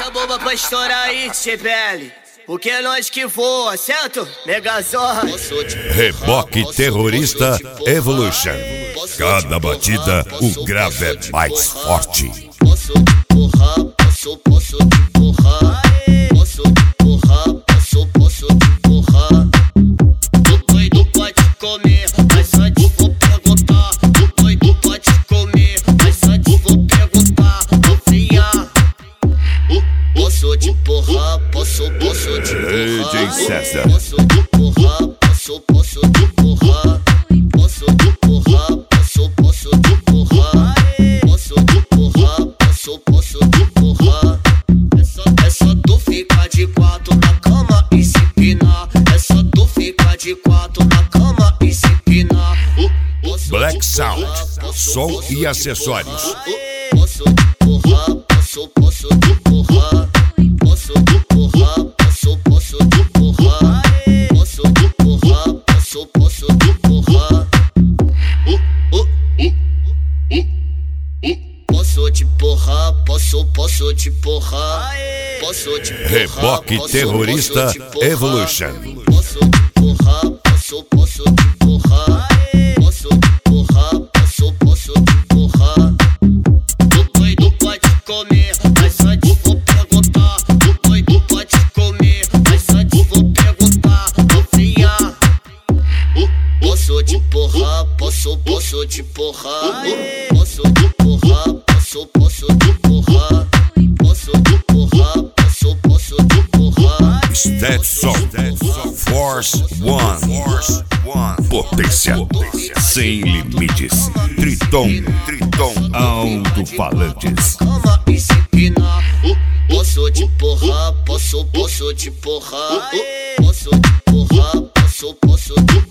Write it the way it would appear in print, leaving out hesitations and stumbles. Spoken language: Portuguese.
a bomba pra estourar aí, CPL. Porque é nós que voa, certo? Megazord. Reboque Terrorista Evolution. Cada batida, o grave é mais forte. Posso te empurrar, posso te empurrar. Posso te empurrar, posso te empurrar. O doido pode comer, mas antes vou perguntar. O doido pode comer, mas antes vou perguntar. Novinha, posso te empurrar, posso te empurrar. DJ César. Posso te empurrar, posso te empurrar. Posso te empurrar, posso te empurrar. Posso te empurrar, posso te empurrar. É só tu ficar de quatro na cama e se empinar. É só tu ficar de quatro na cama e se empinar. Black Sound, som e acessórios. Posso te empurrar, posso te empurrar. Posso te empurrar, posso te empurrar. Posso te empurrar, posso te empurrar. Posso te empurrar, posso te empurrar. Posso te empurrar. Reboque Terrorista Evolution. Posso te empurrar, posso te empurrar. Posso te empurrar, posso te empurrar. O doido pode comer, mas antes vou perguntar. O doido pode comer, mas antes vou perguntar. Novinha, posso te empurrar, posso te empurrar. Posso te empurrar, posso te empurrar. Posso te empurrar, posso te empurrar. Stetson Force One. Potência sem limites. Triton Alto-Falantes. Cama e se empinar. Posso te empurrar, posso te empurrar. Posso te empurrar, posso te empurrar.